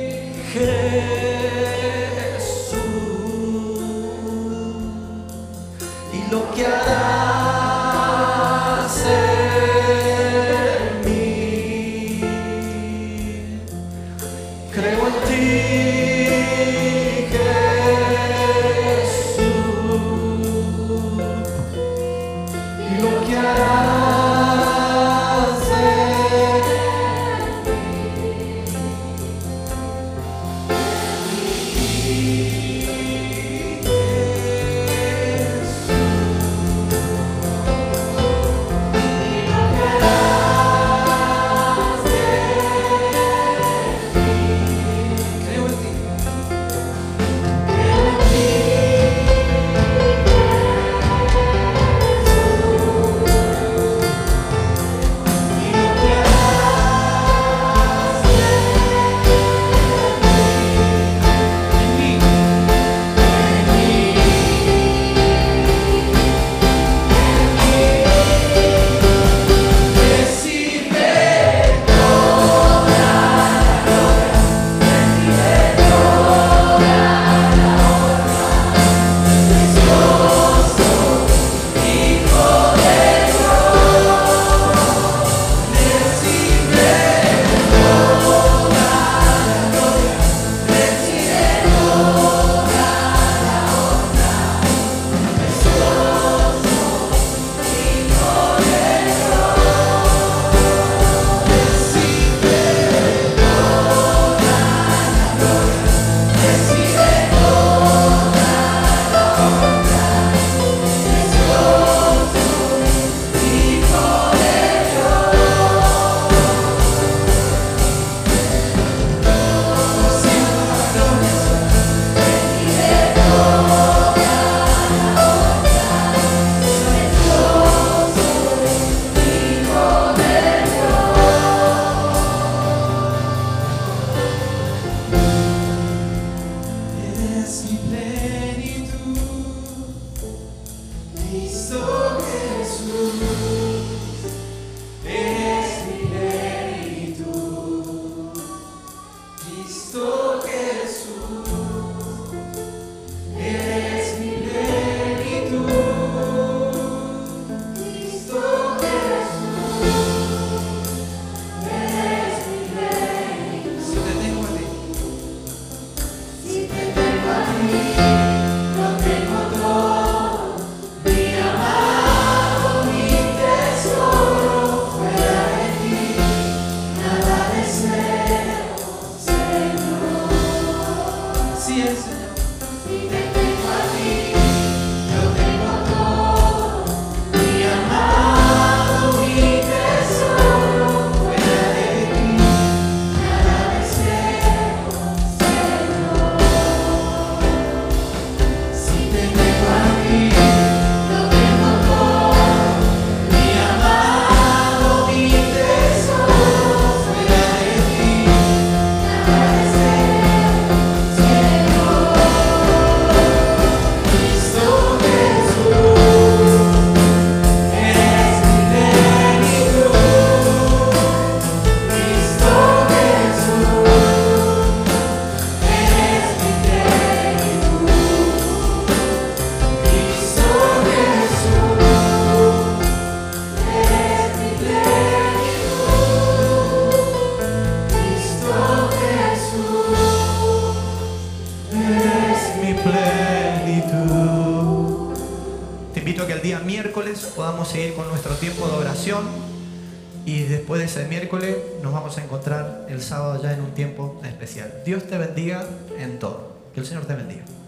Jesús, y lo que harás en mí. Creo en ti, Jesús, invito a que el día miércoles podamos seguir con nuestro tiempo de oración y después de ese miércoles nos vamos a encontrar el sábado ya en un tiempo especial. Dios te bendiga en todo. Que el Señor te bendiga.